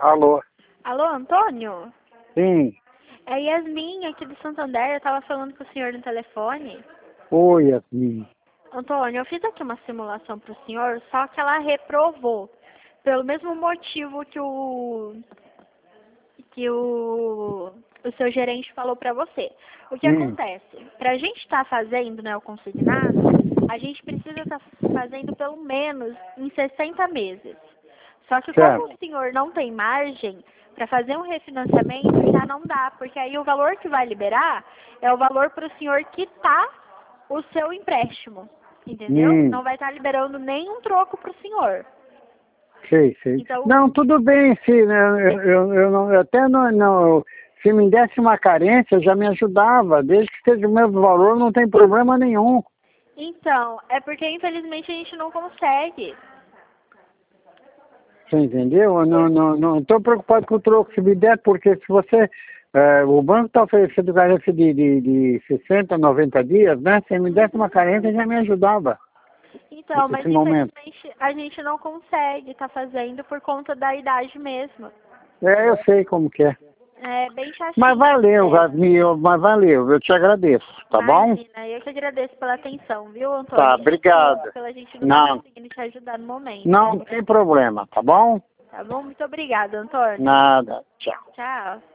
Alô? Alô, Antônio? Sim. É Yasmin, aqui do Santander. Eu tava falando com o senhor no telefone. Oi, Yasmin. Antônio, eu fiz aqui uma simulação pro senhor, só que ela reprovou. Pelo mesmo motivo que o seu gerente falou pra você. O que acontece? Pra gente estar fazendo, né, o consignado, a gente precisa estar fazendo pelo menos em 60 meses. Só que como o senhor não tem margem para fazer um refinanciamento, já não dá, porque aí o valor que vai liberar é o valor para o senhor quitar o seu empréstimo, entendeu? Não vai estar liberando nenhum troco para o senhor. Sei. Então, Não, tudo bem, sim, né? Eu não, eu até não, se me desse uma carência, já me ajudava. Desde que seja o mesmo valor, não tem problema nenhum. então, é porque infelizmente a gente não consegue. Você entendeu? Eu não estou preocupado com o troco, se me der, porque se você... o banco está oferecendo carência de 60, 90 dias, né? Se me desse uma carência, já me ajudava. Então, mas Nesse momento. infelizmente a gente não consegue estar fazendo por conta da idade mesmo. Eu sei como que é. É bem chatinho. Mas valeu, Gasmil, mas valeu, eu te agradeço, tá bom? Imagina, eu que agradeço pela atenção, viu, Antônio? Tá, obrigado. Pela gente não estar conseguindo te ajudar no momento. Não tem problema, tá bom? Tá bom? Muito obrigada, Antônio. Nada, tchau. Tchau.